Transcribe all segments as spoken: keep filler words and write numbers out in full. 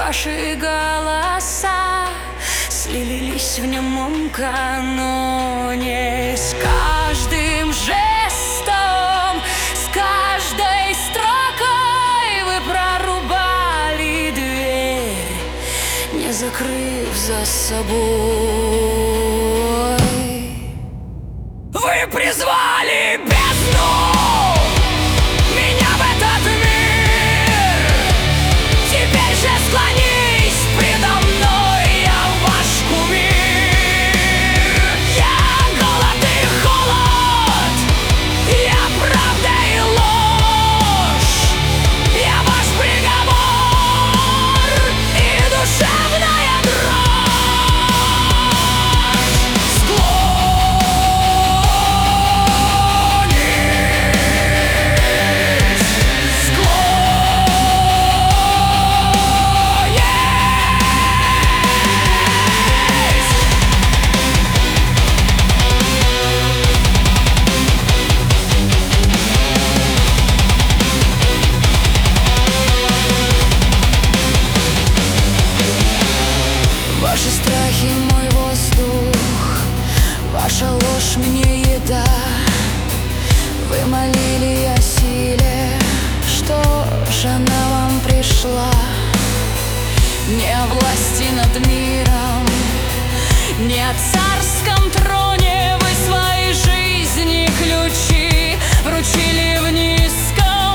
Ваши голоса слились в немом каноне. С каждым жестом, с каждой строкой вы прорубали дверь, не закрыв за собой. Вы призвали бездну меня в этот мир. Теперь же склонись предо мной, я ваш кумир. Я голод и холод, я правда и ложь, я ваш приговор и душевная дрожь. Склонись, ваши страхи мой воздух, ваша ложь мне еда. Вы молили о силе, что ж она вам пришла? Не о власти над миром, не о царском троне. Вы своей жизни ключи вручили в низком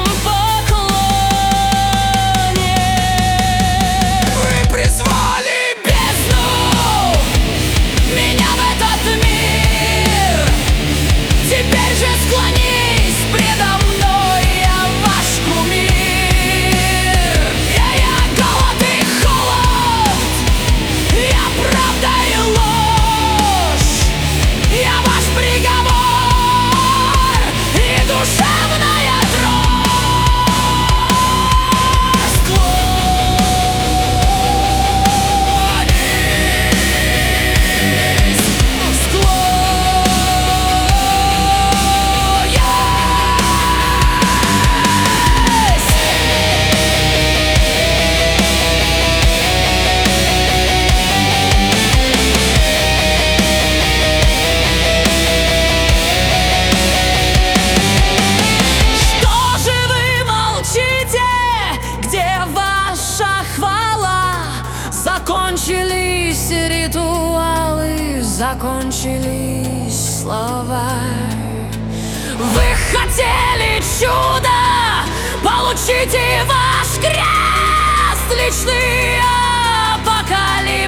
поклоне. Вы призвали бездну меня в этот мир. Теперь же склонись предо мной, я ваш кумир. Я, я голод и холод, я правда и ложь, я ваш приговор и душевная дрожь. Склонись, что же вы молчите? Где ваша хвала? Закончились ритуалы, закончились слова. Вы хотели чудо, получите ваш крест. Личный апокалипсис.